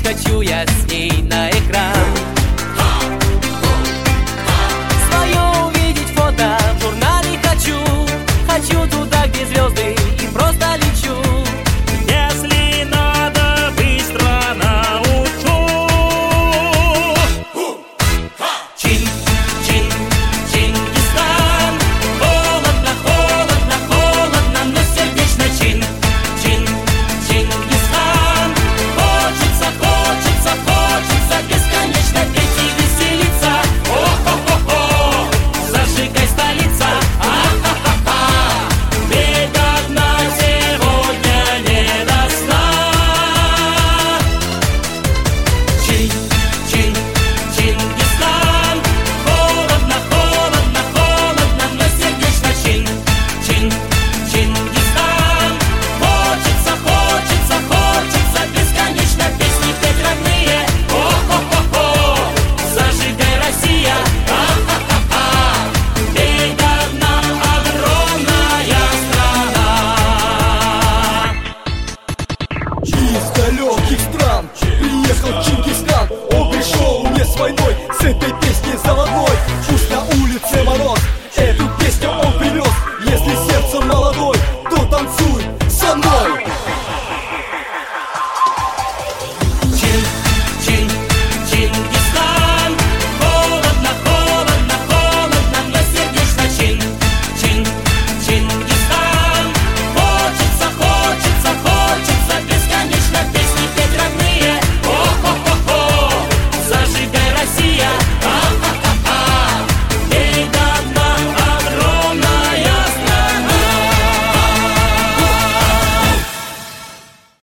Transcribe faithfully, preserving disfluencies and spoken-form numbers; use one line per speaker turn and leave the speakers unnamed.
хочу я с ней на экран. Свое увидеть фото в журнале хочу. Хочу туда, где звезды, и просто лечу.
Если надо, быстро научу.
Чин, чин, Чингисхан. Холодно, холодно, холодно, но сердечно. Чин, чин, Чингисхан. Хочется, хочется, хочется бесконечно петь и веселиться. О-хо-хо-хо, зажигай, столица. А-ха-ха-ха, ведь одна сегодня не до сна. Чин, чин, Чингисхан. Холодно, холодно, холодно, но сердечно. Чин, чин, Чингисхан. Хочется, хочется, хочется бесконечно песни петь родные. О-хо-хо-хо, зажигай, Россия. А-ха-ха-ха, ведь одна огромная страна.
Чисто легких